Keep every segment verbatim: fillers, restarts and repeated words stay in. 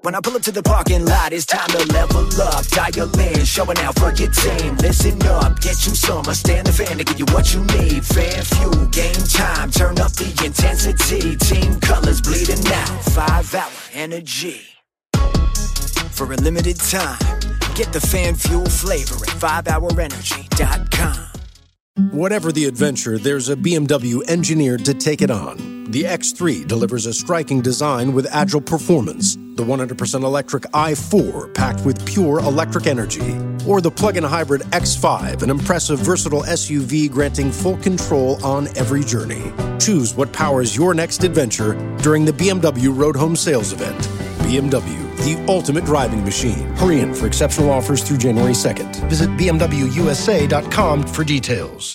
When I pull up to the parking lot, it's time to level up. Dial in, showing out for your team. Listen up, get you some. I stand the fan to give you what you need. Fan fuel, game time, turn up the intensity. Team colors bleeding out, five hour energy. For a limited time, get the fan fuel flavor at five hour energy dot com. Whatever the adventure, there's a B M W engineered to take it on. The X three delivers a striking design with agile performance. The one hundred percent electric i four, packed with pure electric energy. Or the plug-in hybrid X five, an impressive, versatile S U V granting full control on every journey. Choose what powers your next adventure during the B M W Road Home Sales Event. B M W, the ultimate driving machine. Hurry in for exceptional offers through January second. Visit b m w u s a dot com for details.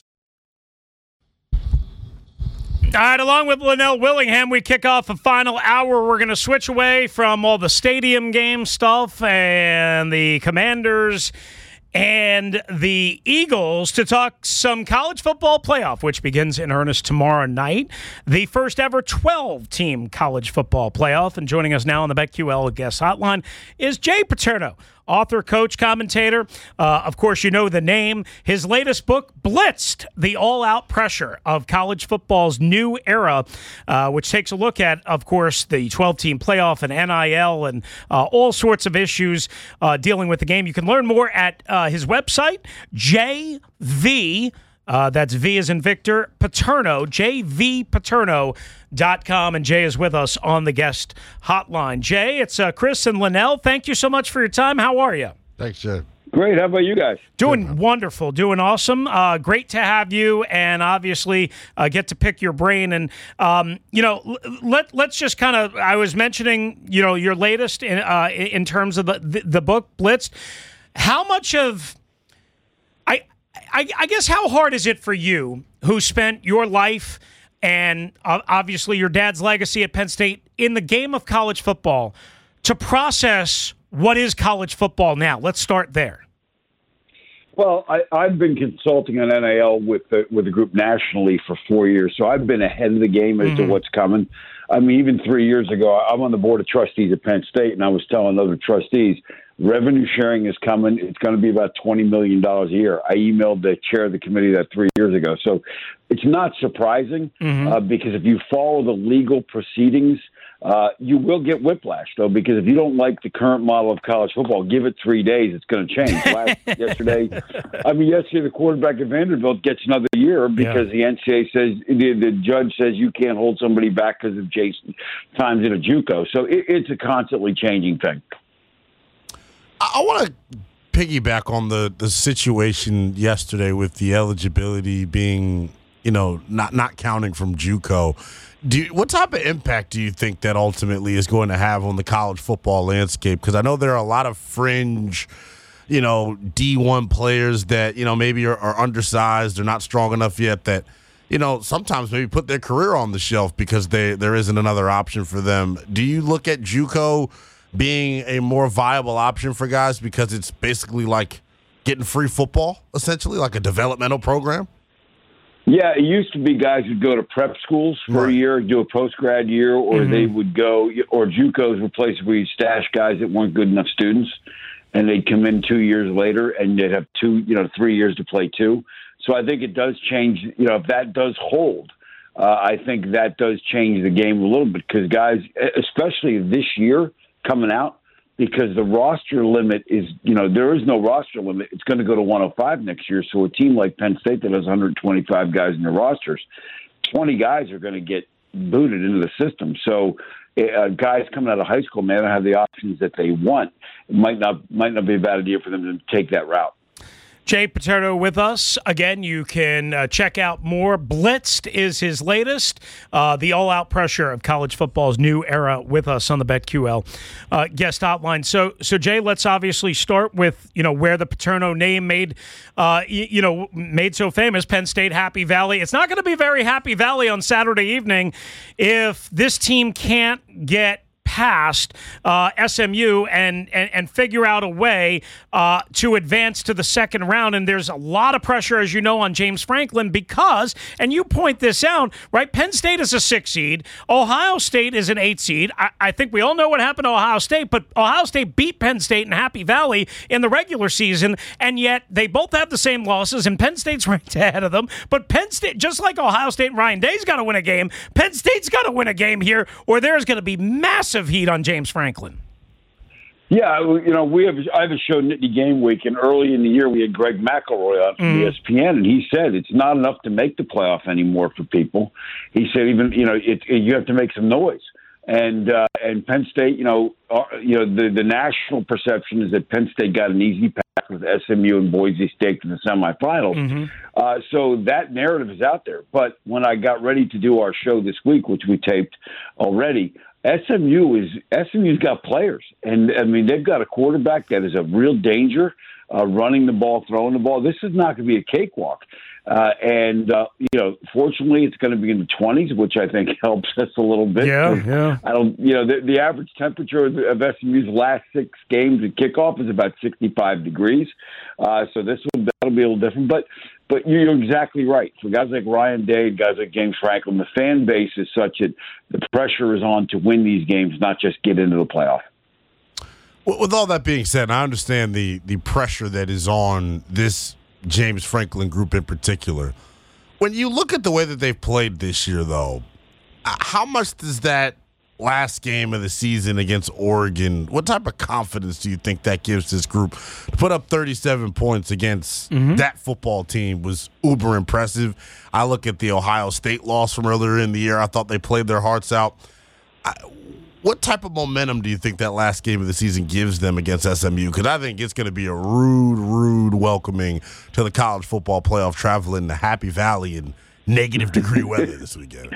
All right, along with Linnell Willingham, we kick off a final hour. We're going to switch away from all the stadium game stuff and the Commanders and the Eagles to talk some college football playoff, which begins in earnest tomorrow night. The first ever twelve-team college football playoff. And joining us now on the BetQL guest hotline is Jay Paterno, author, coach, commentator. Uh, of course, you know the name. His latest book, Blitzed, the all-out pressure of college football's new era, uh, which takes a look at, of course, the twelve-team playoff and N I L and uh, all sorts of issues uh, dealing with the game. You can learn more at uh, his website, J V, uh, that's V as in Victor, Paterno, J V Paterno dot com, and Jay is with us on the guest hotline. Jay, it's uh, Chris and Linnell. Thank you so much for your time. How are you? Thanks, Jay. Great. How about you guys? Doing Good. wonderful, doing awesome. Uh, great to have you, and obviously uh, get to pick your brain. And um, you know, let let's just kind of. I was mentioning, you know, your latest in uh, in terms of the, the the book Blitzed. How much of I, I I guess how hard is it for you, who spent your life and uh, obviously your dad's legacy at Penn State in the game of college football, to process what is college football now? Let's start there. Well, I, I've been consulting on N I L with the, with the group nationally for four years, so I've been ahead of the game as mm-hmm. to what's coming. I mean, even three years ago, I'm on the board of trustees at Penn State, and I was telling other trustees, revenue sharing is coming. It's going to be about twenty million dollars a year. I emailed the chair of the committee that three years ago. So it's not surprising mm-hmm. uh, because if you follow the legal proceedings, uh, you will get whiplash, though, because if you don't like the current model of college football, give it three days. It's going to change. Last, yesterday, I mean, yesterday the quarterback at Vanderbilt gets another year because yeah. the N C A A says, the, the judge says you can't hold somebody back because of Jason times in a JUCO. So it, it's a constantly changing thing. I want to piggyback on the, the situation yesterday with the eligibility being, you know, not, not counting from JUCO. Do you, what type of impact do you think that ultimately is going to have on the college football landscape? Because I know there are a lot of fringe, you know, D one players that, you know, maybe are, are undersized or not strong enough yet that, you know, sometimes maybe put their career on the shelf because they there isn't another option for them. Do you look at JUCO being a more viable option for guys because it's basically like getting free football, essentially, like a developmental program? Yeah, it used to be guys would go to prep schools for right. a year, do a post-grad year, or mm-hmm. they would go, or JUCOs were places where you stash guys that weren't good enough students, and they'd come in two years later, and they'd have two, you know, three years to play two. So I think it does change, you know, if that does hold, uh, I think that does change the game a little bit because guys, especially this year coming out, because the roster limit is, you know, there is no roster limit. It's going to go to one oh five next year. So a team like Penn State that has one hundred twenty-five guys in their rosters, twenty guys are going to get booted into the system. So uh, guys coming out of high school may not have the options that they want. It might not might not be a bad idea for them to take that route. Jay Paterno with us. Again, you can uh, check out more. Blitzed is his latest. Uh, the all-out pressure of college football's new era with us on the BetQL uh, guest hotline. So, so Jay, let's obviously start with, you know, where the Paterno name made, uh, you, you know, made so famous, Penn State Happy Valley. It's not going to be very Happy Valley on Saturday evening if this team can't get past uh, S M U and, and, and figure out a way uh, to advance to the second round. And there's a lot of pressure, as you know, on James Franklin because, and you point this out, right, Penn State is a six seed. Ohio State is an eight seed. I, I think we all know what happened to Ohio State, but Ohio State beat Penn State in Happy Valley in the regular season, and yet they both have the same losses, and Penn State's ranked ahead of them. But Penn State, just like Ohio State and Ryan Day's got to win a game, Penn State's got to win a game here, or there's going to be massive heat on James Franklin. Yeah, you know, we have. I have a show, Nittany Game Week, and early in the year we had Greg McElroy on from mm. E S P N, and he said it's not enough to make the playoff anymore for people. He said even you know it, it, you have to make some noise, and uh, and Penn State, you know, uh, you know the the national perception is that Penn State got an easy path with S M U and Boise State to the semifinals. Mm-hmm. Uh, so that narrative is out there. But when I got ready to do our show this week, which we taped already, S M U is S M U's got players, and I mean they've got a quarterback that is a real danger, uh, running the ball, throwing the ball. This is not going to be a cakewalk, uh, and uh, you know, fortunately, it's going to be in the twenties, which I think helps us a little bit. Yeah, yeah. I don't, you know, the, the average temperature of, of S M U's last six games at kickoff is about sixty-five degrees, uh, so this will that'll be a little different, but. But you're exactly right. For guys like Ryan Day, guys like James Franklin, the fan base is such that the pressure is on to win these games, not just get into the playoff. Well, with all that being said, I understand the, the pressure that is on this James Franklin group in particular. When you look at the way that they've played this year, though, how much does that last game of the season against Oregon, what type of confidence do you think that gives this group? To put up thirty-seven points against mm-hmm. that football team was uber impressive. I look at the Ohio State loss from earlier in the year. I thought they played their hearts out. I, what type of momentum do you think that last game of the season gives them against S M U? Because I think it's going to be a rude, rude welcoming to the college football playoff, traveling to Happy Valley in negative degree weather this weekend.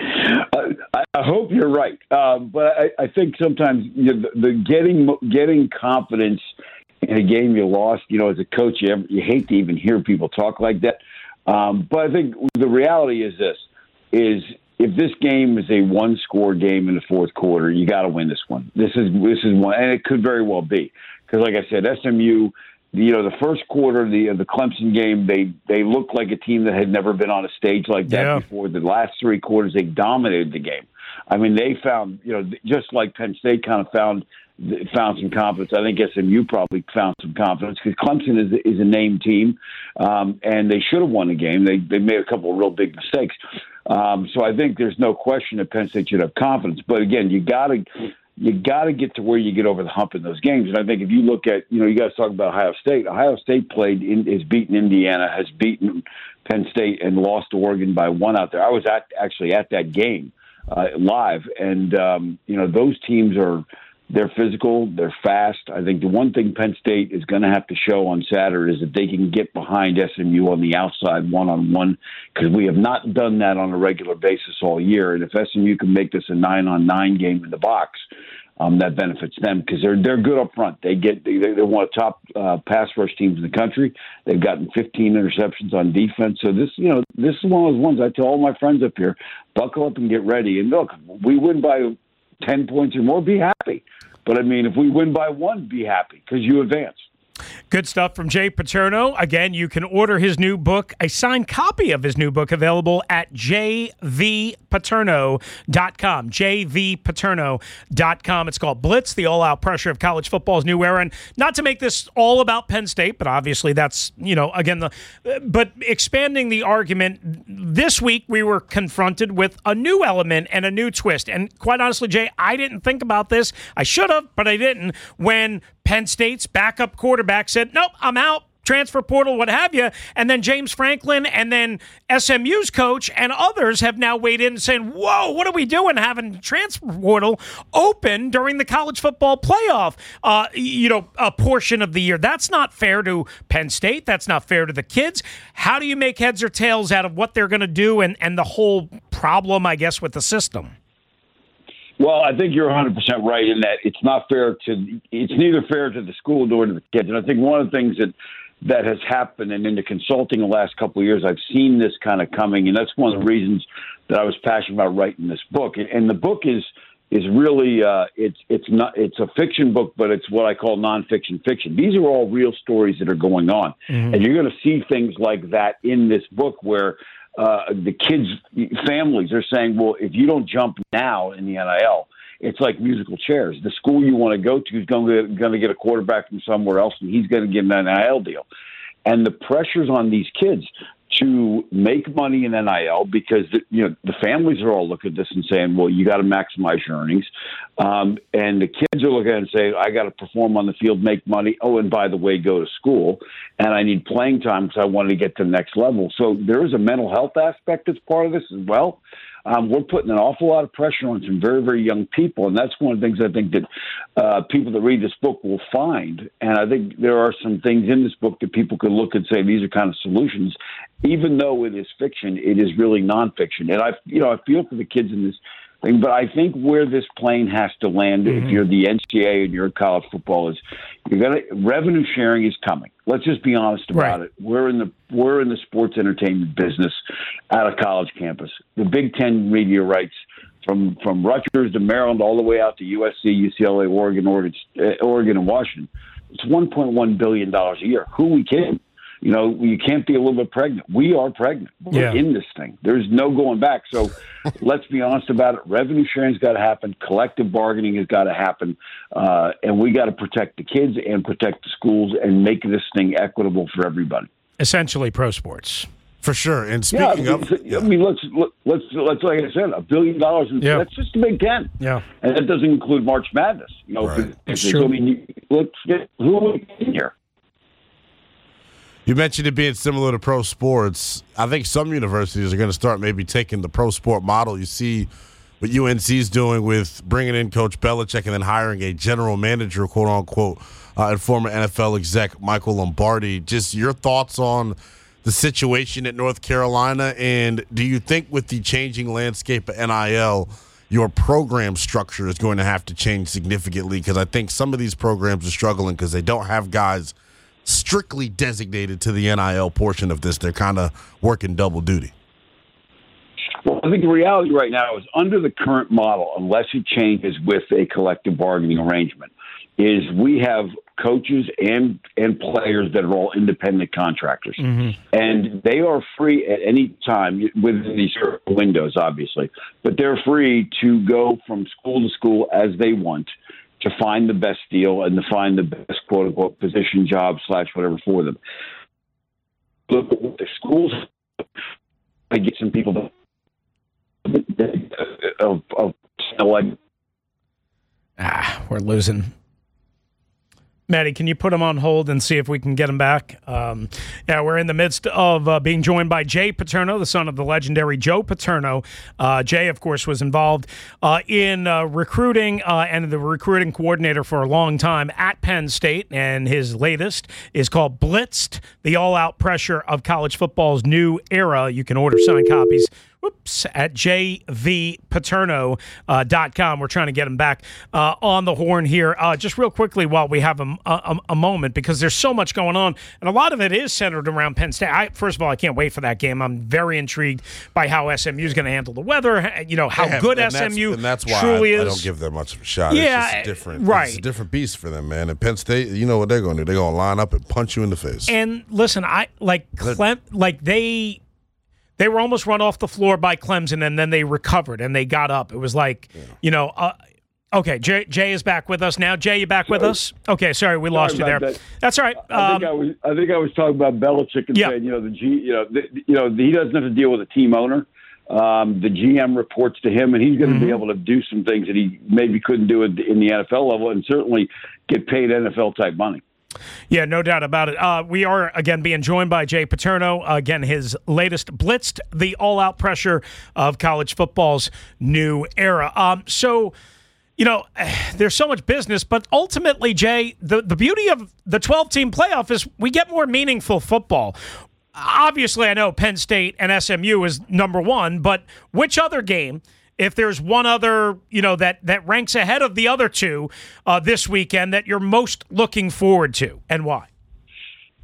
I, I hope you're right, um, but I, I think sometimes you know, the, the getting getting confidence in a game you lost. You know, as a coach, you, ever, you hate to even hear people talk like that. Um, but I think the reality is this: is if this game is a one-score game in the fourth quarter, you got to win this one. This is this is one, and it could very well be because, like I said, S M U. You know, the first quarter of the of the Clemson game, they they looked like a team that had never been on a stage like that yeah. before. The last three quarters, they dominated the game. I mean, they found, you know, just like Penn State kind of found found some confidence. I think S M U probably found some confidence because Clemson is is a named team, um, and they should have won the game. They they made a couple of real big mistakes. Um, so I think there's no question that Penn State should have confidence. But again, you got to. You got to get to where you get over the hump in those games. And I think if you look at, you know, you guys talk about Ohio State. Ohio State played, in, has beaten Indiana, has beaten Penn State, and lost to Oregon by one out there. I was at, actually at that game uh, live. And, um, you know, those teams are, they're physical, they're fast. I think the one thing Penn State is going to have to show on Saturday is that they can get behind S M U on the outside one-on-one because we have not done that on a regular basis all year. And if S M U can make this a nine-on-nine game in the box, um, that benefits them because they're they're good up front. They get they, they're one of the top uh, pass rush teams in the country. They've gotten fifteen interceptions on defense. So this, you know, this is one of those ones I tell all my friends up here, buckle up and get ready. And look, we win by ten points or more, be happy. But, I mean, if we win by one, be happy because you advance. Good stuff from Jay Paterno. Again, you can order his new book, a signed copy of his new book, available at j v paterno dot com. j v paterno dot com. It's called Blitz, the all-out pressure of college football's new era. And not to make this all about Penn State, but obviously that's, you know, again, the but expanding the argument, this week we were confronted with a new element and a new twist. And quite honestly, Jay, I didn't think about this. I should have, but I didn't. When Penn State's backup quarterback said, nope, I'm out, transfer portal, what have you. And then James Franklin and then S M U's coach and others have now weighed in and saying, whoa, what are we doing having transfer portal open during the college football playoff, uh, you know, a portion of the year? That's not fair to Penn State. That's not fair to the kids. How do you make heads or tails out of what they're going to do and, and the whole problem, I guess, with the system? Well, I think you're one hundred percent right in that it's not fair to – it's neither fair to the school nor to the kids. And I think one of the things that, that has happened, and in the consulting the last couple of years, I've seen this kind of coming, and that's one of the reasons that I was passionate about writing this book. And the book is is really uh, it's it's not it's a fiction book, but it's what I call nonfiction fiction. These are all real stories that are going on, mm-hmm. and you're going to see things like that in this book where uh, the kids' families are saying, "Well, if you don't jump now in the N I L, it's like musical chairs. The school you want to go to is going to going to get a quarterback from somewhere else, and he's going to get an N I L deal." And the pressures on these kids to make money in N I L because the, you know the families are all looking at this and saying, "Well, you got to maximize your earnings," um, and the kids are looking at it and saying, "I got to perform on the field, make money. Oh, and by the way, go to school, and I need playing time because I want to get to the next level." So there is a mental health aspect that's part of this as well. Um, we're putting an awful lot of pressure on some very, very young people, and that's one of the things I think that uh, people that read this book will find. And I think there are some things in this book that people can look and say these are kind of solutions. Even though it is fiction, it is really nonfiction. And I, you know, I feel for the kids in this thing, but I think where this plane has to land, mm-hmm. if you're the N C double A and you're in college football, is you're gonna revenue sharing is coming. Let's just be honest about right. it. We're in the we're in the sports entertainment business at a college campus. The Big Ten media rights from from Rutgers to Maryland all the way out to U S C, U C L A, Oregon, Oregon, uh, Oregon, and Washington. It's one point one billion dollars a year. Who are we kidding? You know, you can't be a little bit pregnant. We are pregnant. We're yeah. in this thing. There's no going back. So let's be honest about it. Revenue sharing's got to happen. Collective bargaining has got to happen. Uh, and we got to protect the kids and protect the schools and make this thing equitable for everybody. Essentially pro sports. For sure. And speaking yeah, of, yeah. I mean, let's let's let's like I said, a billion dollars. Yeah. That's just the Big Ten. Yeah, and that doesn't include March Madness. You know, right. It's true. I mean, let's get who are we in here. You mentioned it being similar to pro sports. I think some universities are going to start maybe taking the pro sport model. You see what U N C is doing with bringing in Coach Belichick and then hiring a general manager, quote unquote, uh, and former N F L exec Michael Lombardi. Just your thoughts on the situation at North Carolina, and do you think with the changing landscape of N I L, your program structure is going to have to change significantly? Because I think some of these programs are struggling because they don't have guys strictly designated to the N I L portion of this. They're kind of working double duty. Well, I think the reality right now is under the current model, unless it changes with a collective bargaining arrangement, is we have coaches and and players that are all independent contractors. Mm-hmm. And they are free at any time within these windows, obviously, but they're free to go from school to school as they want to find the best deal and to find the best quote unquote position, job slash whatever for them. Look at the schools. I get some people of, of like ah, we're losing. Maddie, can you put him on hold and see if we can get him back? Um, yeah, we're in the midst of uh, being joined by Jay Paterno, the son of the legendary Joe Paterno. Uh, Jay, of course, was involved uh, in uh, recruiting uh, and the recruiting coordinator for a long time at Penn State, and his latest is called Blitzed, the all-out pressure of college football's new era. You can order signed copies Whoops, at j v paterno dot com. We're trying to get him back uh, on the horn here. Uh, just real quickly while we have a, a, a moment, because there's so much going on, and a lot of it is centered around Penn State. I, first of all, I can't wait for that game. I'm very intrigued by how S M U is going to handle the weather, you know, how have, good and S M U and that's why truly I, is. I don't give them much of a shot. Yeah, it's just different. right. It's a different beast for them, man. And Penn State, you know what they're going to do. They're going to line up and punch you in the face. And listen, I like Clem, like they... They were almost run off the floor by Clemson, and then they recovered, and they got up. It was like, yeah. you know, uh, okay, Jay, Jay is back with us now. Jay, you back sorry. with us? Okay, sorry, we sorry lost you there. That. That's all right. Um, I, think I, was, I think I was talking about Belichick and yeah. saying, you know, the G, you know, the, you know, he doesn't have to deal with a team owner. Um, the G M reports to him, and he's going to mm-hmm. be able to do some things that he maybe couldn't do in the N F L level, and certainly get paid N F L type money. Yeah, no doubt about it. Uh, we are, again, being joined by Jay Paterno. Uh, again, his latest, Blitzed, the all-out pressure of college football's new era. Um, so, you know, there's so much business, but ultimately, Jay, the, the beauty of the twelve-team playoff is we get more meaningful football. Obviously, I know Penn State and S M U is number one, but which other game, if there's one other, you know, that, that ranks ahead of the other two uh, this weekend that you're most looking forward to, and why?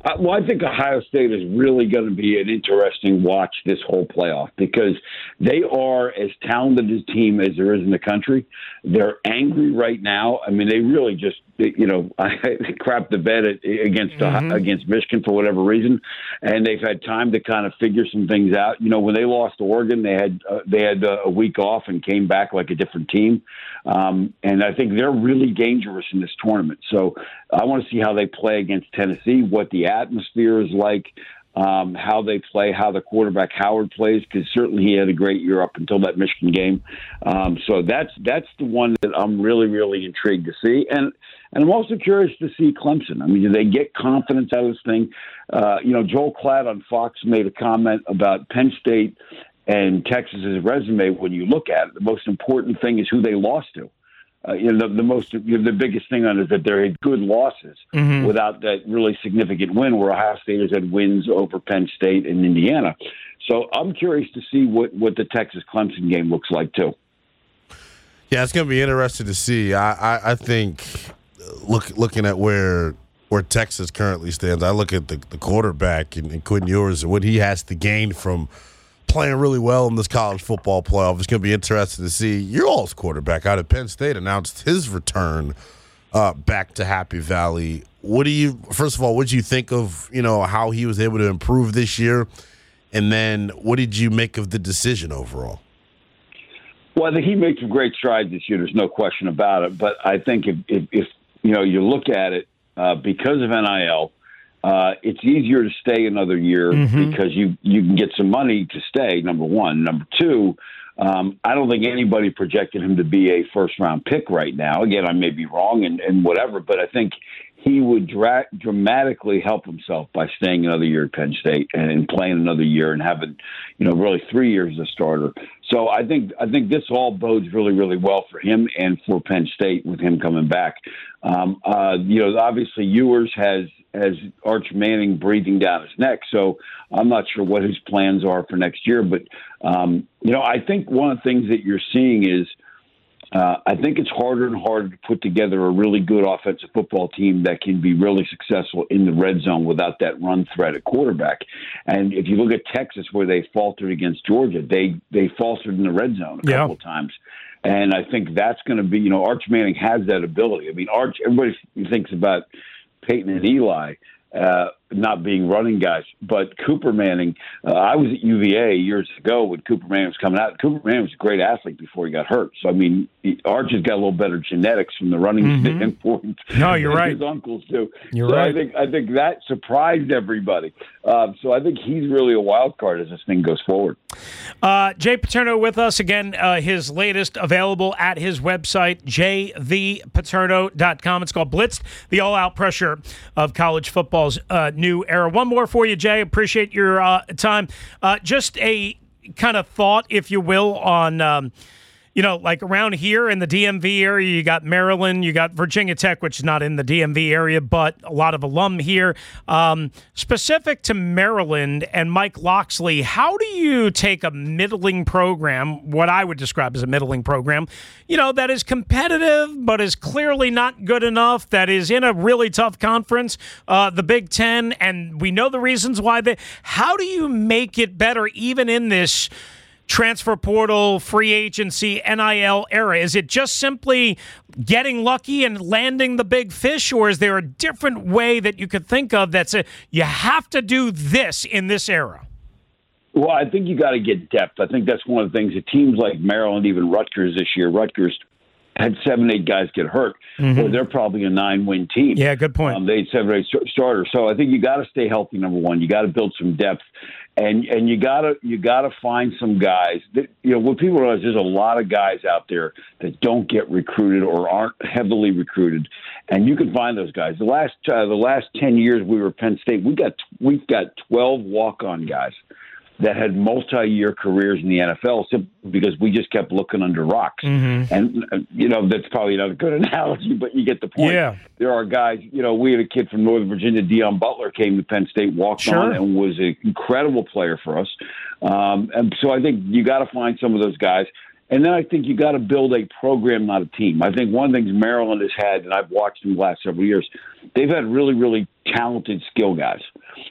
Uh, well, I think Ohio State is really going to be an interesting watch this whole playoff because they are as talented a team as there is in the country. They're angry right now. I mean, they really just, you know, crap the bed against mm-hmm. uh, against Michigan for whatever reason, and they've had time to kind of figure some things out. You know, when they lost to Oregon, they had uh, they had uh, a week off and came back like a different team, um, and I think they're really dangerous in this tournament. So I want to see how they play against Tennessee, what the atmosphere is like, um, how they play, how the quarterback Howard plays, because certainly he had a great year up until that Michigan game. Um, so that's that's the one that I'm really, really intrigued to see. And and I'm also curious to see Clemson. I mean, do they get confidence out of this thing? Uh, you know, Joel Klatt on Fox made a comment about Penn State and Texas's resume. When you look at it, the most important thing is who they lost to. Uh, you know, the, the most, you know, the biggest thing on it is that they had good losses mm-hmm. without that really significant win, where Ohio State has had wins over Penn State and Indiana. So I'm curious to see what, what the Texas Clemson game looks like too. Yeah, it's going to be interesting to see. I, I, I think look looking at where where Texas currently stands, I look at the, the quarterback and, and Quinn Ewers and what he has to gain from playing really well in this college football playoff. It's going to be interesting to see. Your all's quarterback out of Penn State announced his return uh, back to Happy Valley. What do you, first of all, what did you think of, you know, how he was able to improve this year? And then what did you make of the decision overall? Well, I think he made some great strides this year. There's no question about it. But I think if, if, if you know, you look at it, uh, because of N I L, Uh, it's easier to stay another year mm-hmm. because you, you can get some money to stay, number one. Number two, um, I don't think anybody projected him to be a first-round pick right now. Again, I may be wrong and, and whatever, but I think he would dra- dramatically help himself by staying another year at Penn State and, and playing another year and having, you know, really three years as a starter. So I think I think this all bodes really, really well for him and for Penn State with him coming back. Um, uh, you know, obviously Ewers has has Arch Manning breathing down his neck, so I'm not sure what his plans are for next year. But, um, you know, I think one of the things that you're seeing is uh, I think it's harder and harder to put together a really good offensive football team that can be really successful in the red zone without that run threat at quarterback. And if you look at Texas, where they faltered against Georgia, they, they faltered in the red zone a couple yeah. of times. And I think that's going to be, you know, Arch Manning has that ability. I mean, Arch, everybody thinks about Peyton and Eli uh, not being running guys, but Cooper Manning, uh, I was at U V A years ago when Cooper Manning was coming out. Cooper Manning was a great athlete before he got hurt. So, I mean, he, Arch has got a little better genetics from the running mm-hmm. standpoint. No, you're than right. His uncles do. You're so right. I think, I think that surprised everybody. Uh, so I think he's really a wild card as this thing goes forward. Uh, Jay Paterno with us again. Uh, his latest available at his website, j v paterno dot com. It's called Blitzed, the all-out pressure of college football's uh, new era. One more for you, Jay. Appreciate your uh, time. Uh, just a kind of thought, if you will, on um, you know, like around here in the D M V area, you got Maryland, you got Virginia Tech, which is not in the D M V area, but a lot of alum here. Um, specific to Maryland and Mike Locksley, how do you take a middling program, what I would describe as a middling program, you know, that is competitive but is clearly not good enough, that is in a really tough conference, uh, the Big Ten, and we know the reasons why they. How do you make it better even in this transfer portal, free agency, N I L era? Is it just simply getting lucky and landing the big fish, or is there a different way that you could think of that's a, you have to do this in this era? Well, I think you got to get depth. I think that's one of the things that teams like Maryland, even Rutgers this year, Rutgers had seven, eight guys get hurt, mm-hmm. or they're probably a nine-win team. Yeah, good point. Um, they had seven, eight starters. So I think you got to stay healthy, number one. You got to build some depth. And and you gotta you gotta find some guys that, you know, what people realize, there's a lot of guys out there that don't get recruited or aren't heavily recruited, and you can find those guys. The last uh, the last ten years we were at Penn State, we got we've got twelve walk-on guys that had multi-year careers in the N F L simply because we just kept looking under rocks. Mm-hmm. And, uh, you know, that's probably not a good analogy, but you get the point. Yeah. There are guys, you know, we had a kid from Northern Virginia, Deion Butler, came to Penn State, walked sure. on, and was an incredible player for us. Um, and so I think you got to find some of those guys. And then I think you got to build a program, not a team. I think one of the things Maryland has had, and I've watched them the last several years, they've had really, really talented skill guys.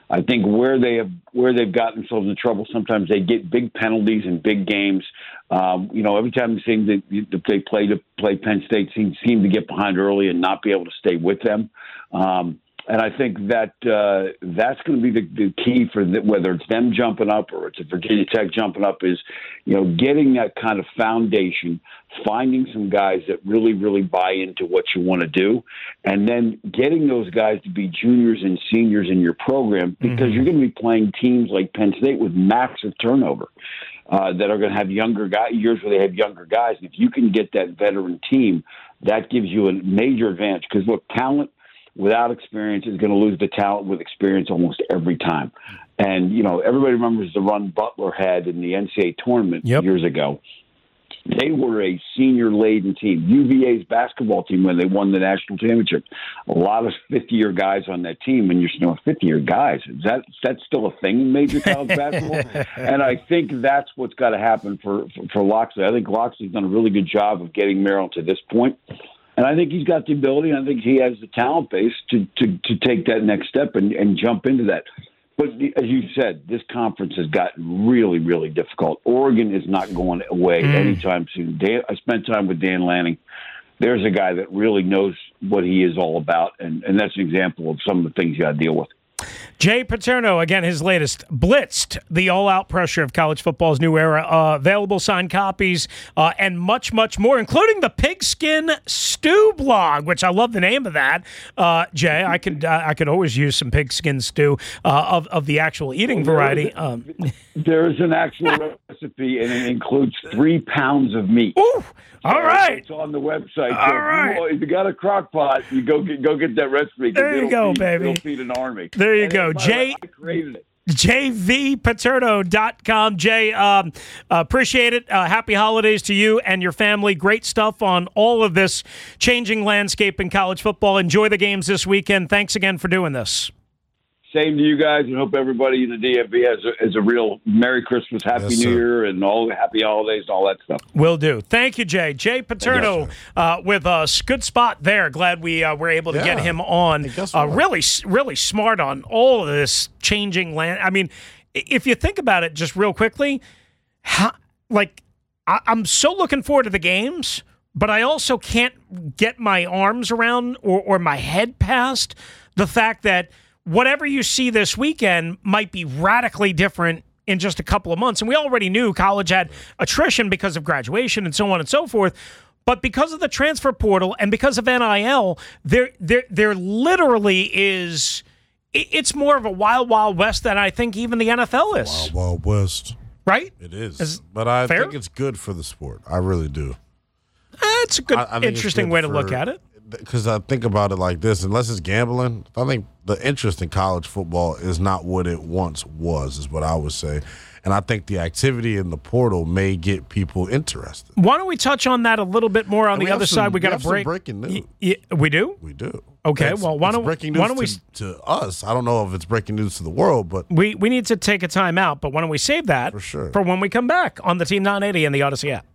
I think where they have where they've gotten themselves in trouble, sometimes they get big penalties in big games. Um, you know, every time they seem that they play to play Penn State, seem seem to get behind early and not be able to stay with them. Um, and I think that uh, that's going to be the, the key for the, whether it's them jumping up or it's a Virginia Tech jumping up is, you know, getting that kind of foundation, finding some guys that really, really buy into what you want to do, and then getting those guys to be juniors and seniors in your program because mm-hmm. you're going to be playing teams like Penn State with massive turnover uh, that are going to have younger guys, years where they have younger guys. And if you can get that veteran team, that gives you a major advantage because, look, talent without experience is going to lose the talent with experience almost every time. And, you know, everybody remembers the run Butler had in the N C double A tournament yep. years ago. They were a senior-laden team. U V A's basketball team, when they won the national championship, a lot of fifty-year guys on that team. And you're you know, fifty-year guys. Is that that's still a thing in major college basketball? And I think that's what's got to happen for, for, for Loxley. I think Loxley's done a really good job of getting Maryland to this point. And I think he's got the ability, and I think he has the talent base to, to, to take that next step and, and jump into that. But as you said, this conference has gotten really, really difficult. Oregon is not going away mm. anytime soon. Dan, I spent time with Dan Lanning. There's a guy that really knows what he is all about, and, and that's an example of some of the things you got to deal with. Jay Paterno, again, his latest, Blitzed, the all-out pressure of college football's new era. Uh, available signed copies uh, and much, much more, including the Pigskin Stew blog, which I love the name of that. Uh, Jay, I could uh, I could always use some pigskin stew uh, of, of the actual eating well, variety. There is, um, there is an actual recipe, and it includes three pounds of meat. Ooh, all right. It's on the website. All so right. If you, if you got a crock pot, you go get, go get that recipe. There you go, feed, baby. It'll feed an army. There you and go. Jay, I created it. J V Paterno dot com. Jay, um, appreciate it. Uh, happy holidays to you and your family. Great stuff on all of this changing landscape in college football. Enjoy the games this weekend. Thanks again for doing this. Same to you guys, and hope everybody in the D M V has a, has a real Merry Christmas, Happy yes, New sir. Year, and all happy holidays and all that stuff. Will do. Thank you, Jay. Jay Paterno uh, with us. Good spot there. Glad we uh, were able to yeah. get him on. Uh, really, really smart on all of this changing land. I mean, if you think about it just real quickly, how, like I, I'm so looking forward to the games, but I also can't get my arms around or, or my head past the fact that whatever you see this weekend might be radically different in just a couple of months. And we already knew college had attrition because of graduation and so on and so forth. But because of the transfer portal and because of N I L, there there there literally is – it's more of a wild, wild west than I think even the N F L is. Wild, wild west. Right? It is. is but I fair? think it's good for the sport. I really do. That's a good, I, I interesting way to look at it. Because I think about it like this, unless it's gambling, I think the interest in college football is not what it once was, is what I would say. And I think the activity in the portal may get people interested. Why don't we touch on that a little bit more on and the other some, side? We got to break. Breaking news. Y- y- we do? We do. Okay, it's, well, why don't, breaking news why don't we to, to us? I don't know if it's breaking news to the world, but we, we need to take a time out. But why don't we save that for sure for when we come back on the Team nine eighty and the Odyssey app?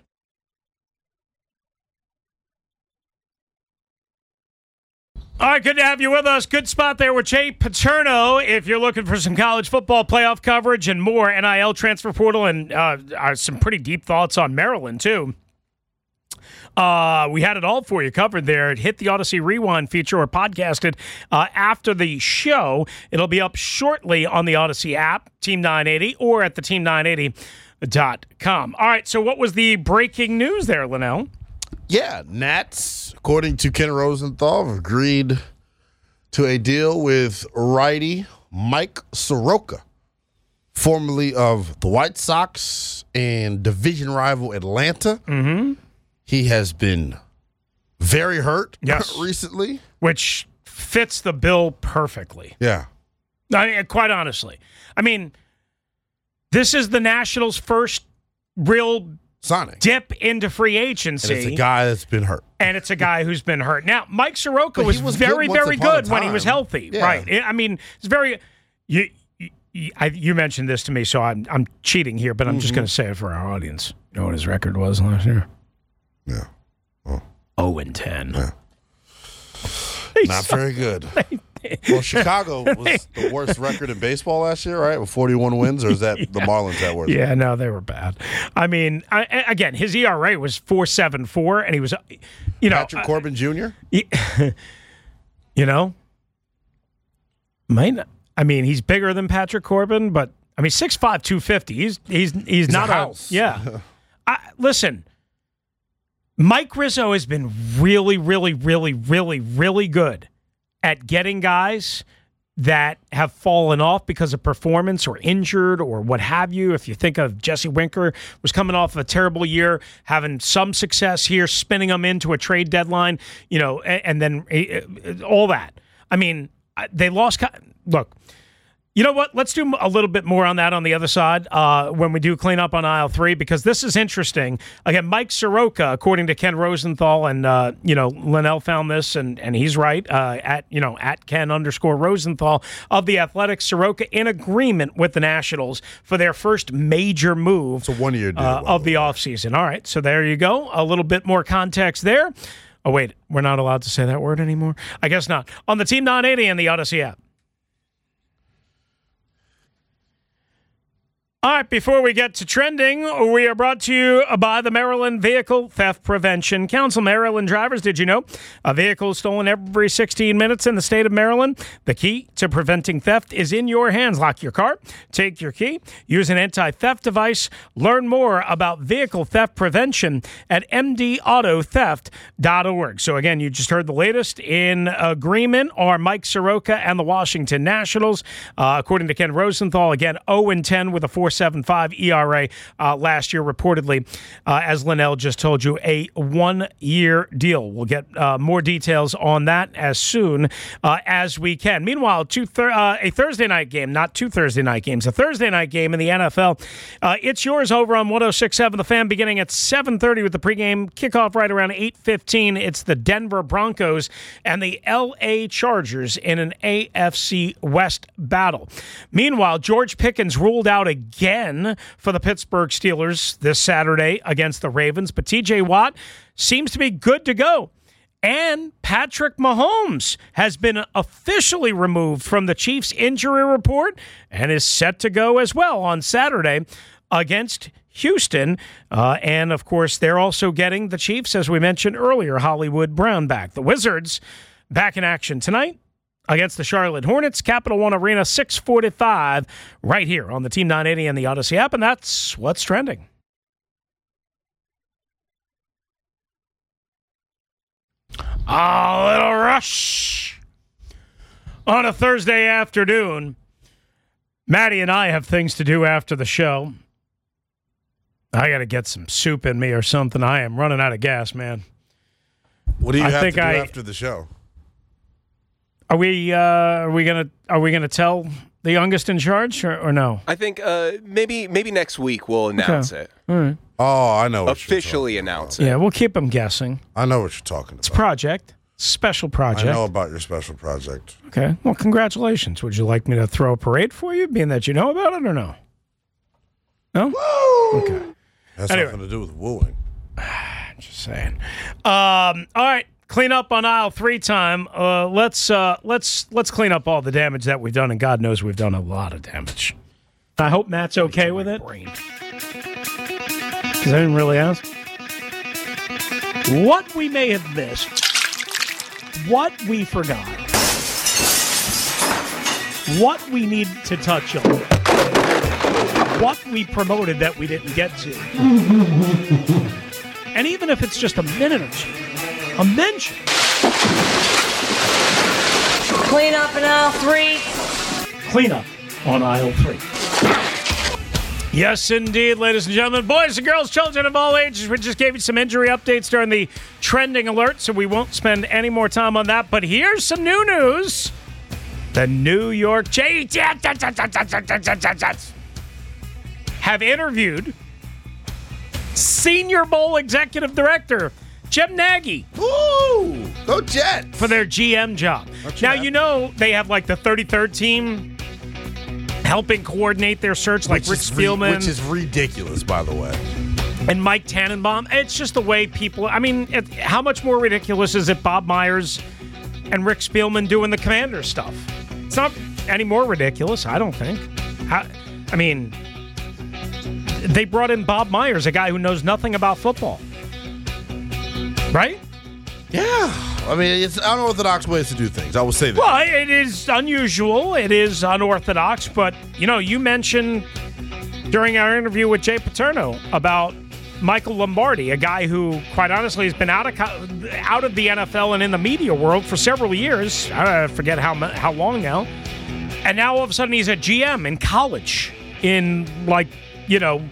All right, good to have you with us. Good spot there with Jay Paterno. If you're looking for some college football playoff coverage and more, N I L transfer portal, and uh, some pretty deep thoughts on Maryland, too. Uh, we had it all for you covered there. Hit the Odyssey Rewind feature or podcast it uh, after the show. It'll be up shortly on the Odyssey app, Team nine eighty, or at the team nine eighty dot com. All right, so what was the breaking news there, Linnell? Yeah, Nats, according to Ken Rosenthal, have agreed to a deal with righty Mike Soroka, formerly of the White Sox and division rival Atlanta. Mm-hmm. He has been very hurt yes. recently. Which fits the bill perfectly. Yeah. I mean, quite honestly. I mean, this is the Nationals' first real signing dip into free agency. And it's a guy that's been hurt. And it's a guy who's been hurt. Now, Mike Soroka was, was very, very good when he was healthy. Yeah. Right. I mean, it's very you you, I, you mentioned this to me, so I'm I'm cheating here, but I'm mm-hmm. just going to say it for our audience. You know what his record was last year? Yeah. Oh. oh and ten. Yeah. Not very good. Well, Chicago was the worst record in baseball last year, right? With forty-one wins, or is that yeah. the Marlins that were? Yeah, no, they were bad. I mean, I, again, his E R A was four point seven four, and he was, you know, Patrick Corbin Junior He, you know, might not, I mean, he's bigger than Patrick Corbin, but I mean, six five, two fifty. He's he's he's, he's not a house. A, yeah. I, listen, Mike Rizzo has been really, really, really, really, really good at getting guys that have fallen off because of performance or injured or what have you. If you think of Jesse Winker, was coming off of a terrible year, having some success here, spinning them into a trade deadline, you know, and, and then uh, all that. I mean, they lost. Look, you know what? Let's do a little bit more on that on the other side uh, when we do clean up on aisle three, because this is interesting. Again, Mike Soroka, according to Ken Rosenthal, and uh, you know, Linnell found this, and and he's right uh, at you know at Ken underscore Rosenthal of the Athletics. Soroka in agreement with the Nationals for their first major move. It's a one year deal uh, of the offseason. All right, so there you go. A little bit more context there. Oh wait, we're not allowed to say that word anymore. I guess not. On the Team nine eighty and the Odyssey app. All right, before we get to trending, we are brought to you by the Maryland Vehicle Theft Prevention Council. Maryland drivers, did you know a vehicle is stolen every sixteen minutes in the state of Maryland? The key to preventing theft is in your hands. Lock your car, take your key, use an anti-theft device. Learn more about vehicle theft prevention at m d auto theft dot org. So again, you just heard the latest. In agreement are Mike Soroka and the Washington Nationals. Uh, according to Ken Rosenthal, again, oh and ten with a four point seven five E R A uh, last year, reportedly, uh, as Linnell just told you, a one-year deal. We'll get uh, more details on that as soon uh, as we can. Meanwhile, two thir- uh, a Thursday night game, not two Thursday night games, a Thursday night game in the N F L. Uh, it's yours over on one oh six point seven The Fan, beginning at seven thirty with the pregame kickoff right around eight fifteen. It's the Denver Broncos and the L A Chargers in an A F C West battle. Meanwhile, George Pickens ruled out again for the Pittsburgh Steelers this Saturday against the Ravens, but T J Watt seems to be good to go. And Patrick Mahomes has been officially removed from the Chiefs' injury report and is set to go as well on Saturday against Houston. Uh, and, of course, they're also getting the Chiefs, as we mentioned earlier, Hollywood Brown back. The Wizards back in action tonight against the Charlotte Hornets, Capital One Arena, six forty-five, right here on the Team nine eighty and the Odyssey app, and that's what's trending. A little rush on a Thursday afternoon. Maddie and I have things to do after the show. I got to get some soup in me or something. I am running out of gas, man. What do you I have think to do I, after the show? Are we uh, are we gonna are we gonna tell the youngest in charge or, or no? I think uh, maybe maybe next week we'll announce okay. it. All right. Oh, I know. What Officially announce about. it. Yeah, we'll keep them guessing. I know what you're talking about. It's a project, special project. I know about your special project. Okay. Well, congratulations. Would you like me to throw a parade for you, being that you know about it, or no? No. Woo! Okay. Has Anyway. something to do with wooing. Just saying. Um, all right. Clean up on aisle three time. Uh, let's uh, let's let's clean up all the damage that we've done, and God knows we've done a lot of damage. I hope Matt's okay with it. Because I didn't really ask. What we may have missed, what we forgot, what we need to touch on, what we promoted that we didn't get to, and even if it's just a minute or two. A mention. Clean up in aisle three. Clean up on aisle three. Yes, indeed, ladies and gentlemen. Boys and girls, children of all ages. We just gave you some injury updates during the trending alert, so we won't spend any more time on that. But here's some new news. The New York Jets have interviewed Senior Bowl Executive Director Jim Nagy. Woo! Go Jets! For their G M job. Now, you know they have like the thirty-third team helping coordinate their search, like which Rick is re- Spielman. Which is ridiculous, by the way. And Mike Tannenbaum. It's just the way people, I mean, it, how much more ridiculous is it Bob Myers and Rick Spielman doing the Commander stuff. It's not any more ridiculous, I don't think. How, I mean, they brought in Bob Myers, a guy who knows nothing about football. Right? Yeah. I mean, it's unorthodox ways to do things. I will say that. Well, it is unusual. It is unorthodox. But, you know, you mentioned during our interview with Jay Paterno about Michael Lombardi, a guy who, quite honestly, has been out of out of the N F L and in the media world for several years. I forget how how long now. And now all of a sudden he's a G M in college in, like, you know,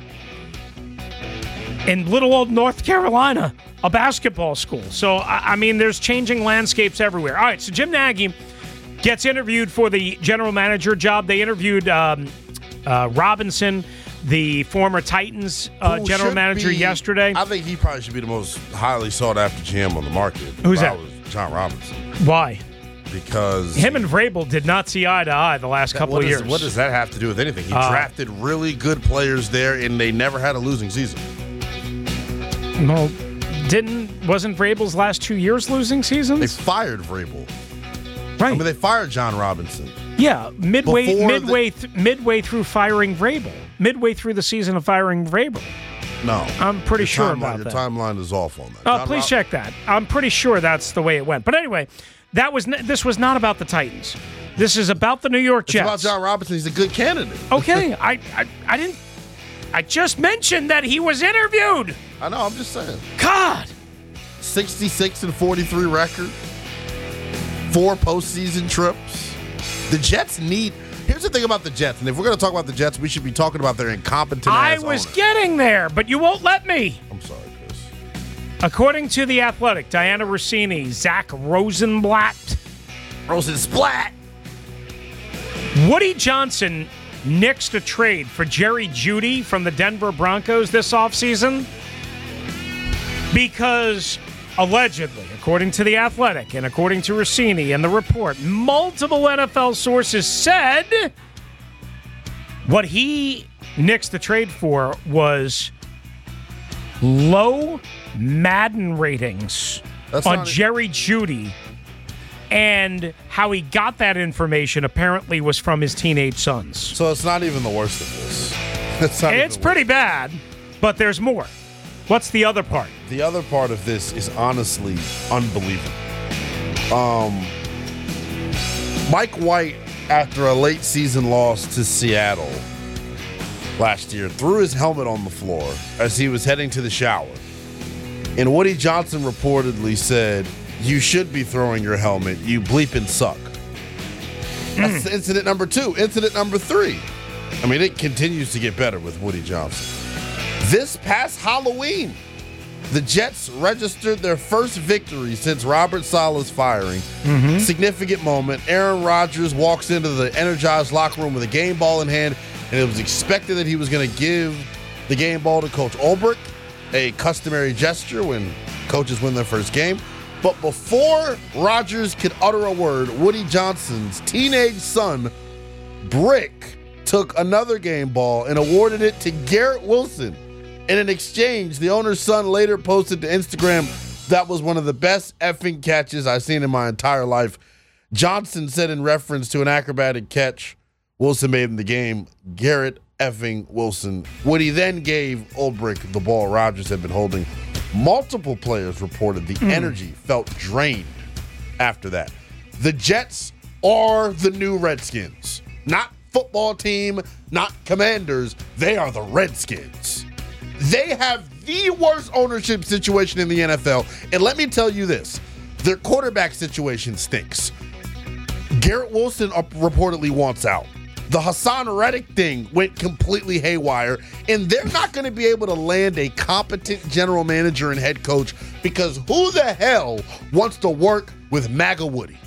in little old North Carolina, a basketball school. So, I, I mean, there's changing landscapes everywhere. All right, so Jim Nagy gets interviewed for the general manager job. They interviewed um, uh, Robinson, the former Titans uh, general manager, be, yesterday. I think he probably should be the most highly sought-after G M on the market. Who's that? Was John Robinson. Why? Because him and Vrabel did not see eye to eye the last that, couple of years. What does that have to do with anything? He uh, drafted really good players there, and they never had a losing season. Well, didn't wasn't Vrabel's last two years losing seasons? They fired Vrabel. Right. I mean, they fired John Robinson. Yeah, midway Before midway the, th- midway through firing Vrabel, midway through the season of firing Vrabel. No, I'm pretty your sure timeline, about your that. Your timeline is off on that. Oh, John please Rob- check that. I'm pretty sure that's the way it went. But anyway, that was n- this was not about the Titans. This is about the New York It's Jets. about John Robinson. He's a good candidate. Okay, I, I I didn't. I just mentioned that he was interviewed. I know. I'm just saying. God. sixty-six and forty-three record. Four postseason trips. The Jets need. Here's the thing about the Jets, and if we're going to talk about the Jets, we should be talking about their incompetent. I ass was owner. getting there, but you won't let me. I'm sorry, Chris. According to The Athletic, Diana Rossini, Zach Rosenblatt, Rosensplat. Woody Johnson nixed a trade for Jerry Jeudy from the Denver Broncos this offseason because allegedly, according to The Athletic and according to Rossini and the report, multiple N F L sources said what he nixed the trade for was low Madden ratings That's on not- Jerry Jeudy. And how he got that information apparently was from his teenage sons. So it's not even the worst of this. It's, not It's even pretty worse. bad, but there's more. What's the other part? The other part of this is honestly unbelievable. Um, Mike White, after a late season loss to Seattle last year, threw his helmet on the floor as he was heading to the shower. And Woody Johnson reportedly said, "You should be throwing your helmet. You bleeping suck." That's Mm. incident number two. Incident number three. I mean, it continues to get better with Woody Johnson. This past Halloween, the Jets registered their first victory since Robert Saleh's firing. Mm-hmm. Significant moment. Aaron Rodgers walks into the energized locker room with a game ball in hand, and it was expected that he was going to give the game ball to Coach Ulbrich, a customary gesture when coaches win their first game. But before Rodgers could utter a word, Woody Johnson's teenage son, Brick, took another game ball and awarded it to Garrett Wilson. In an exchange, the owner's son later posted to Instagram, "That was one of the best effing catches I've seen in my entire life." Johnson said in reference to an acrobatic catch Wilson made in the game, "Garrett effing Wilson." Woody then gave Ulbrich the ball Rodgers had been holding. Multiple players reported the Mm. energy felt drained after that. The Jets are the new Redskins. Not football team, not Commanders. They are the Redskins. They have the worst ownership situation in the N F L. And let me tell you this, their quarterback situation stinks. Garrett Wilson up- reportedly wants out. The Hassan Reddick thing went completely haywire, and they're not going to be able to land a competent general manager and head coach because who the hell wants to work with MAGA Woody?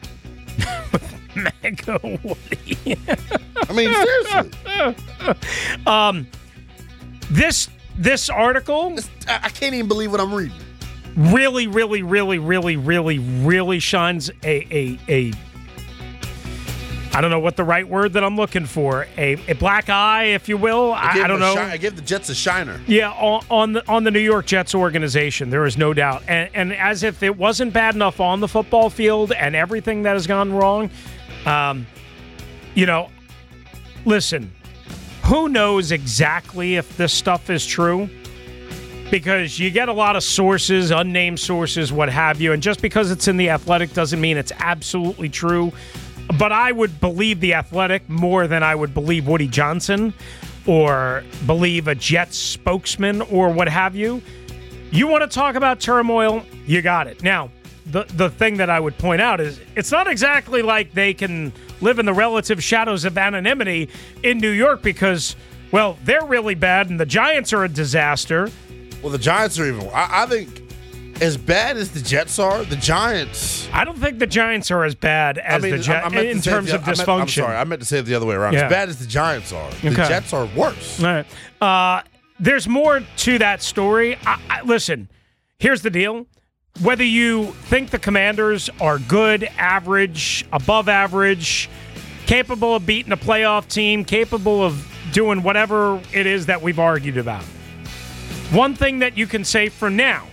MAGA Woody. I mean, seriously. um, this this article, I I can't even believe what I'm reading. really, really, really, really, really, really shines a a a I don't know what the right word that I'm looking for. A, a black eye, if you will. I, I don't know. Shi- I gave the Jets a shiner. Yeah, on, on the on the New York Jets organization, there is no doubt. And, and as if it wasn't bad enough on the football field and everything that has gone wrong, um, you know, listen, who knows exactly if this stuff is true? Because you get a lot of sources, unnamed sources, what have you, and just because it's in The Athletic doesn't mean it's absolutely true. But I would believe The Athletic more than I would believe Woody Johnson or believe a Jets spokesman or what have you. You want to talk about turmoil? You got it. Now, the, the thing that I would point out is it's not exactly like they can live in the relative shadows of anonymity in New York because, well, they're really bad and the Giants are a disaster. Well, the Giants are even. I, I think as bad as the Jets are, the Giants. I don't think the Giants are as bad as I mean, the Jets in terms the, of I meant, dysfunction. I'm sorry, I meant to say it the other way around. Yeah. As bad as the Giants are, the Okay. Jets are worse. All right. Uh, there's more to that story. I, I, listen, here's the deal. Whether you think the Commanders are good, average, above average, capable of beating a playoff team, capable of doing whatever it is that we've argued about, one thing that you can say for now,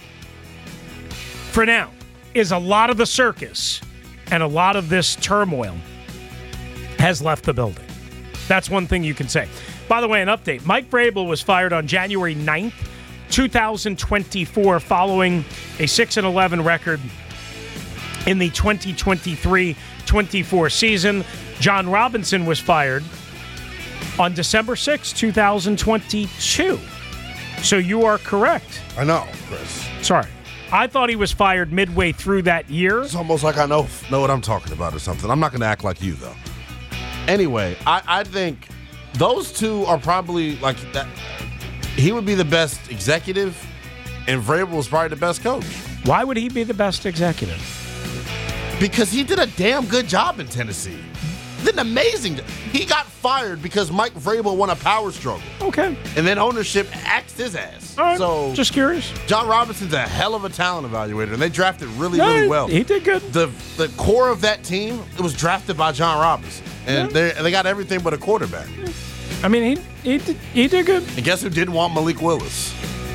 for now, is a lot of the circus and a lot of this turmoil has left the building. That's one thing you can say. By the way, an update. Mike Vrabel was fired on January ninth, twenty twenty-four, following a six and eleven record in the twenty twenty-three twenty-four season. John Robinson was fired on December sixth, twenty twenty-two. So you are correct. I know, Chris. Sorry. I thought he was fired midway through that year. It's almost like I know know what I'm talking about or something. I'm not going to act like you, though. Anyway, I, I think those two are probably like that. He would be the best executive, and Vrabel was probably the best coach. Why would he be the best executive? Because he did a damn good job in Tennessee. Did an amazing job. He got fired because Mike Vrabel won a power struggle. Okay. And then ownership axed his ass. All right. So just curious. John Robinson's a hell of a talent evaluator, and they drafted really, No, really well. He did good. The the core of that team, it was drafted by John Robinson. And Yeah. they they got everything but a quarterback. I mean, he he did, he did good. And guess who didn't want Malik Willis?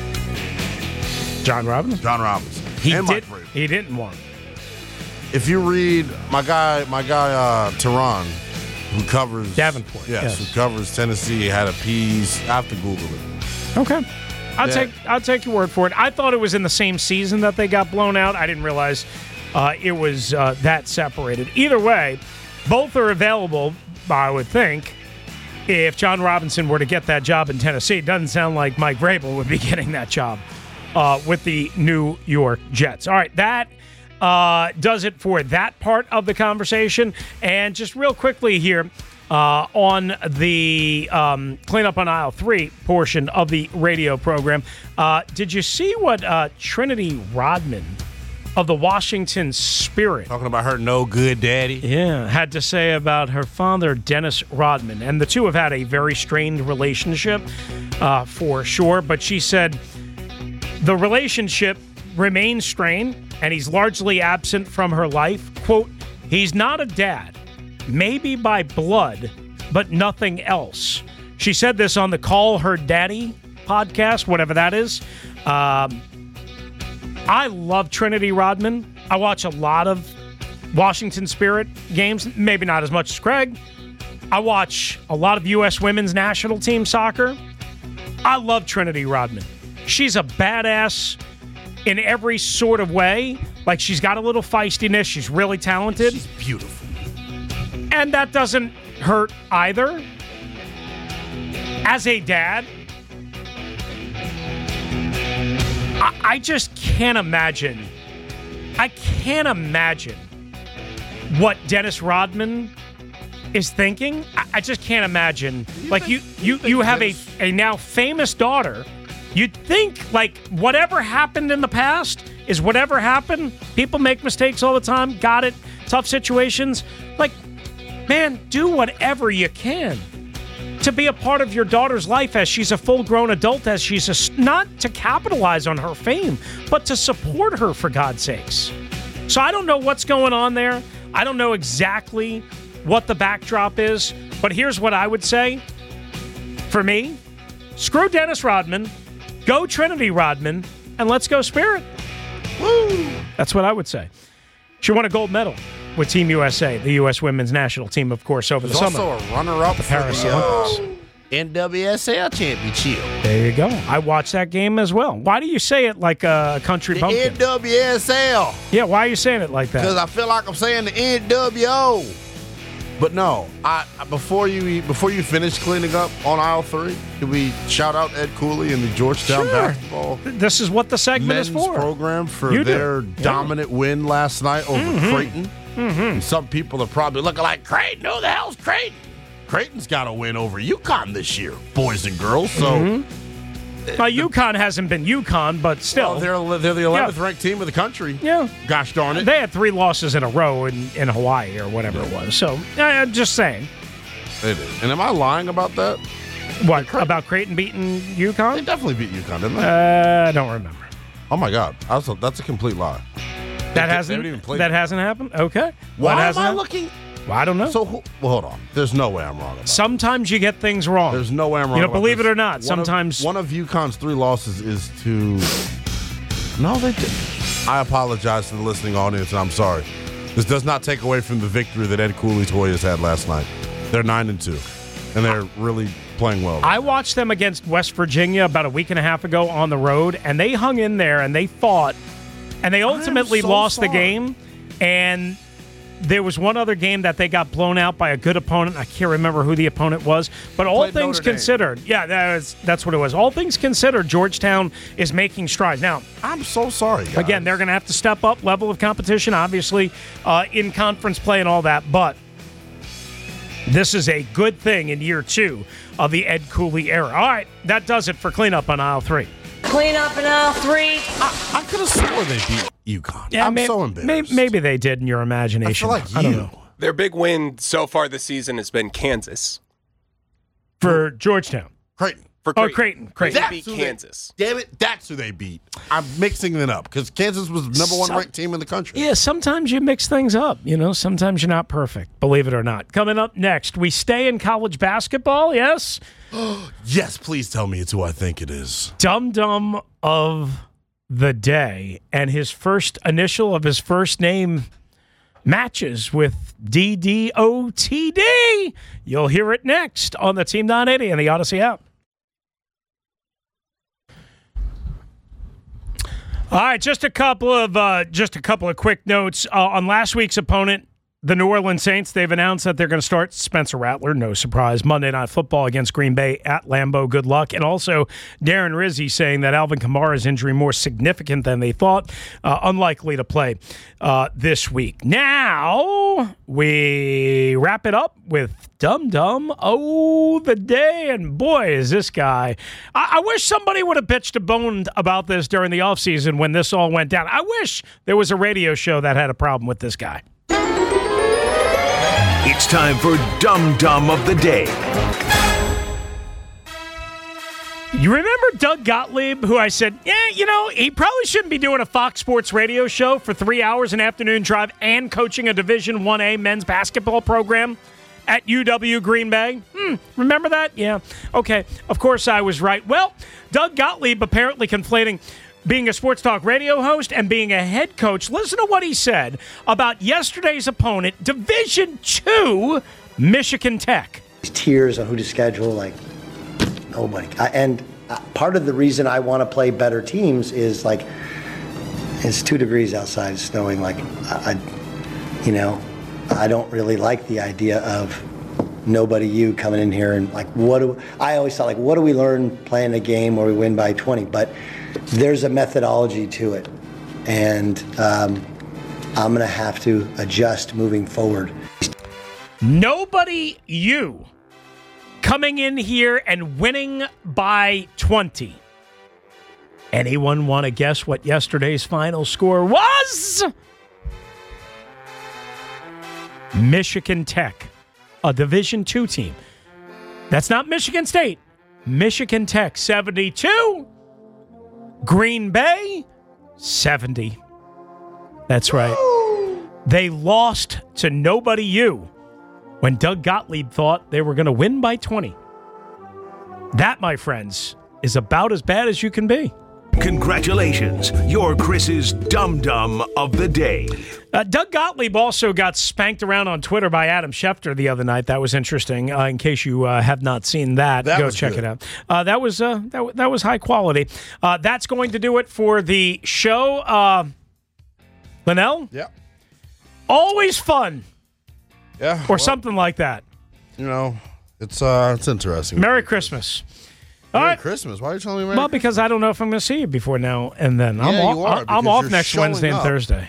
John Robinson. John Robinson. He and did. Mike Vrabel. He didn't want. If you read my guy, my guy uh, Tehran, who covers Davenport, yes, yes. who covers Tennessee, had a piece. I have to Google it. Okay. I'll Yeah. take I'll take your word for it. I thought it was in the same season that they got blown out. I didn't realize uh, it was uh, that separated. Either way, both are available, I would think. If John Robinson were to get that job in Tennessee, it doesn't sound like Mike Vrabel would be getting that job uh, with the New York Jets. All right, that uh, does it for that part of the conversation. And just real quickly here, uh, on the um, cleanup on aisle three portion of the radio program, uh, did you see what uh, Trinity Rodman of the Washington Spirit Talking about her no good daddy. yeah, had to say about her father, Dennis Rodman? And the two have had a very strained relationship, uh, for sure. But she said the relationship remains strained, and he's largely absent from her life. Quote, he's not a dad, maybe by blood, but nothing else. She said this on the Call Her Daddy podcast, whatever that is. Um, I love Trinity Rodman. I watch a lot of Washington Spirit games, maybe not as much as Craig. I watch a lot of U S women's national team soccer. I love Trinity Rodman. She's a badass in every sort of way. Like, she's got a little feistiness. She's really talented. She's beautiful. And that doesn't hurt either. As a dad, I, I just can't imagine. I can't imagine what Dennis Rodman is thinking. I, I just can't imagine. Like, you, you, you have a, a now famous daughter. You'd think, like, whatever happened in the past is whatever happened. People make mistakes all the time. Got it. Tough situations. Like, man, do whatever you can to be a part of your daughter's life as she's a full-grown adult, as she's a, not to capitalize on her fame, but to support her, for God's sakes. So I don't know what's going on there. I don't know exactly what the backdrop is. But here's what I would say. For me, screw Dennis Rodman, go Trinity Rodman, and let's go Spirit. Woo! That's what I would say. She won a gold medal with Team U S A, the U S women's national team, of course, over There's the summer. also a runner-up the for Paris the Olympics. uh, N W S L championship. There you go. I watched that game as well. Why do you say it like a country The bumpkin? N W S L. Yeah, why are you saying it like that? Because I feel like I'm saying the N W O. But no, I before you before you finish cleaning up on aisle three, can we shout out Ed Cooley and the Georgetown Sure. basketball This is what the segment men's is for. program for You do. their Yeah. dominant win last night over Mhm. Creighton. Mm-hmm. And some people are probably looking like, Creighton, who the hell's Creighton? Creighton's got to win over UConn this year, boys and girls. So Mm-hmm. Now, UConn hasn't been UConn, but still. well, they're they're the eleventh Yeah. ranked team of the country. Yeah. Gosh darn it. They had three losses in a row in, in Hawaii or whatever it was. So, I'm just saying. It is. And am I lying about that? What, about Creighton beating They UConn? definitely beat UConn, didn't they? Uh, I don't remember. oh my God, that's a, that's a complete lie. That they hasn't haven't even played that it. hasn't happened? Okay. Why What am hasn't I happened? looking? Well, I don't know. So who, well, hold on. There's no way I'm wrong. About Sometimes you get things wrong. There's no way I'm wrong. You know, about believe this. it or not, One sometimes- of, one of UConn's three losses is to. No, they did. I apologize to the listening audience, and I'm sorry. This does not take away from the victory that Ed Cooley's Hoyas had last night. They're nine and two, and they're really playing well. I watched them against West Virginia about a week and a half ago on the road, and they hung in there and they fought, and they ultimately so lost the sorry. game. And there was one other game that they got blown out by a good opponent. I can't remember who the opponent was, but all Played things Notre Dame. considered, yeah, that's that's what it was. All things considered, Georgetown is making strides now. I'm so sorry, guys. Again, they're going to have to step up level of competition, obviously, uh, in conference play and all that. But this is a good thing in year two of the Ed Cooley era. All right, that does it for cleanup on aisle three. Clean up in aisle three. I, I could have swore they beat UConn. Yeah, I'm may- so may- embarrassed. Maybe they did in your I imagination. feel like I don't you. know. Their big win so far this season has been Kansas. For Georgetown. Creighton. For Oh, Creighton. Creighton. Creighton. They beat who they- Kansas. damn it, that's who they beat. I'm mixing it up because Kansas was the number one Some- ranked team in the country. Yeah, sometimes you mix things up. You know, sometimes you're not perfect, believe it or not. Coming up next, we stay in college basketball, yes? Yes, please tell me it's who I think it is. Dum Dum of the day, and his first initial of his first name matches with D D O T D. You'll hear it next on the Team nine eighty and the Odyssey app. All right, just a couple of uh, just a couple of quick notes uh, on last week's opponent. The New Orleans Saints, they've announced that they're going to start Spencer Rattler, no surprise, Monday Night Football against Green Bay at Lambeau. Good luck. And also Darren Rizzi saying that Alvin Kamara's injury more significant than they thought, uh, unlikely to play uh, this week. Now we wrap it up with Dum Dum Oh the Day. And boy, is this guy. I, I wish somebody would have bitched a bone about this during the offseason when this all went down. I wish there was a radio show that had a problem with this guy. It's time for Dum Dum of the Day. You remember Doug Gottlieb, who I said, yeah, you know, he probably shouldn't be doing a Fox Sports radio show for three hours an afternoon drive and coaching a Division one A men's basketball program at U W Green Bay? Hmm, remember that? Yeah. Okay, of course I was right. Well, Doug Gottlieb apparently conflating being a sports talk radio host and being a head coach. Listen to what he said about yesterday's opponent, Division two, Michigan Tech. Tiers on who to schedule, like nobody. I, and uh, part of the reason I want to play better teams is like it's two degrees outside, snowing. Like I, I, you know, I don't really like the idea of nobody you coming in here and like what do I always thought like what do we learn playing a game where we win by twenty, but there's a methodology to it, and um, I'm going to have to adjust moving forward. Nobody you coming in here and winning by twenty. Anyone want to guess what yesterday's final score was? Michigan Tech, a Division two team. That's not Michigan State. Michigan Tech, seventy-two. Green Bay, seventy. That's right. They lost to nobody you when Doug Gottlieb thought they were going to win by twenty. That, my friends, is about as bad as you can be. Congratulations, you're Chris's Dum Dum of the Day. Uh, Doug Gottlieb also got spanked around on Twitter by Adam Schefter the other night. That was interesting. Uh, in case you uh, have not seen that, that go check good. it out. Uh, that was uh, that, w- that was high quality. Uh, that's going to do it for the show. Uh, Linnell? Yeah. Always fun. Yeah. Or well, something like that. You know, it's uh, it's interesting. Merry Christmas. Merry All right. Christmas. Why are you telling me Merry Well, Christmas? because I don't know if I'm going to see you before now and then. I'm yeah, off, you are, I'm off you're next Wednesday up. and Thursday.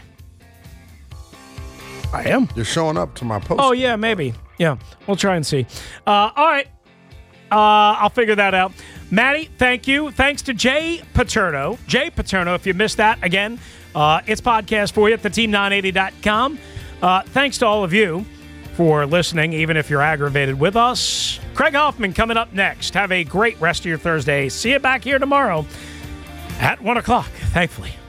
I am. You're showing up to my post. Oh, yeah, maybe. Yeah, we'll try and see. Uh, all right. Uh, I'll figure that out. Maddie, thank you. Thanks to Jay Paterno. Jay Paterno, if you missed that, again, uh, it's podcast for you at the team nine eighty dot com. Uh, thanks to all of you for listening, even if you're aggravated with us. Craig Hoffman coming up next. Have a great rest of your Thursday. See you back here tomorrow at one o'clock, thankfully.